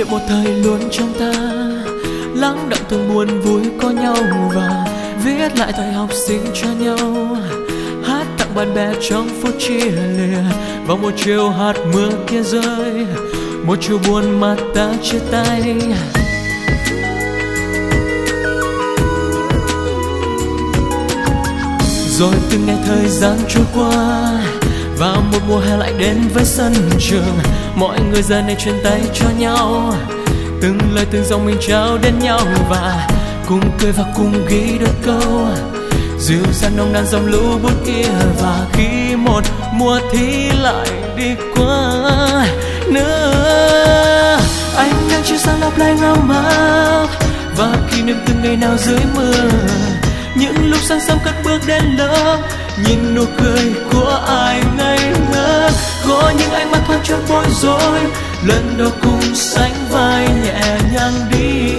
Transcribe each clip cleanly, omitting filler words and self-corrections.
một thời luôn trong ta, lắng đọng thương buồn vui có nhau và viết lại thời học sinh cho nhau, hát tặng bạn bè trong phút chia lìa. Vào một chiều hạt mưa kia rơi, một chiều buồn mà ta chia tay. Rồi từng ngày thời gian trôi qua và một mùa hè lại đến với sân trường. Mọi người giờ này truyền tay cho nhau, từng lời từng dòng mình trao đến nhau và cùng cười và cùng ghi đôi câu dịu dàng nồng nàn dòng lũ bút kia. Và khi một mùa thi lại đi qua nữa, anh đang chiếu sáng lấp lánh ấm áp và kỷ niệm từng ngày nào dưới mưa. Những lúc sáng sớm cất bước đến lớp, nhìn nụ cười của ai ngây ngơ. Có những ánh mắt thoáng chốc bối rối, lần đầu cùng sánh vai nhẹ nhàng đi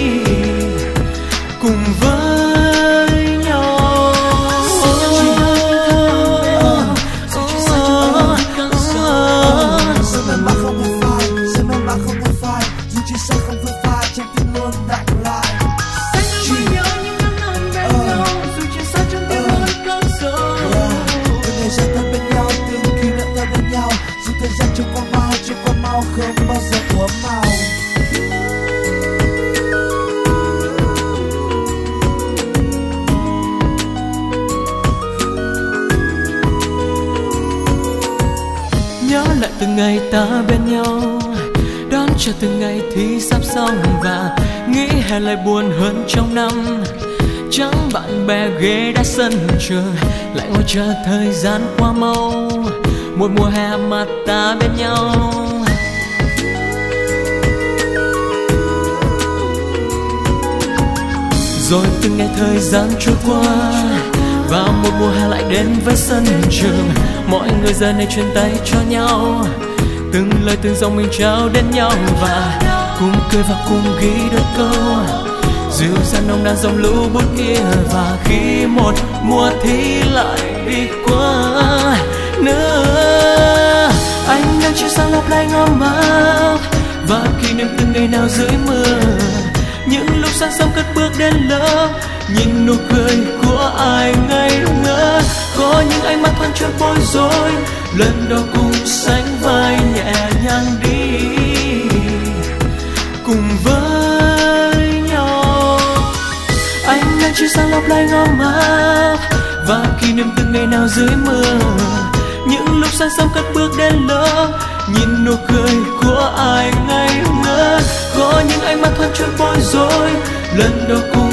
cùng với nhau. Không bao giờ của màu. Nhớ lại từng ngày ta bên nhau, đón chờ từng ngày thi sắp xong và nghĩ hè lại buồn hơn trong năm. Chẳng bạn bè ghé đã sân trường, lại ngồi chờ thời gian qua mau. Một mùa hè mà ta bên nhau. Rồi từng ngày thời gian trôi qua và một mùa hè lại đến với sân trường. Mọi người giờ này truyền tay cho nhau, từng lời từng dòng mình trao đến nhau và cùng cười và cùng ghi đôi câu dịu dàng nồng nàn dòng lũ bút kia. Và khi một mùa thi lại đi qua nữa, anh đang chiếu sáng lấp lánh ấm áp và kỷ niệm từng ngày nào dưới mưa. Những lúc sáng sớm cất bước đến lớp, nhìn nụ cười của ai ngây ngơ. Có những ánh mắt thoáng chốc bối rối, lần đầu cùng sánh vai nhẹ nhàng đi cùng với nhau. Anh đang chiếu sáng lấp lánh ấm áp và kỷ niệm từng ngày nào dưới mưa. Những lúc sáng sớm cất bước đến lớp, nhìn nụ cười của ai ngây ngơ. Có những ánh mắt thoáng chốc bối rối, lần đầu cùng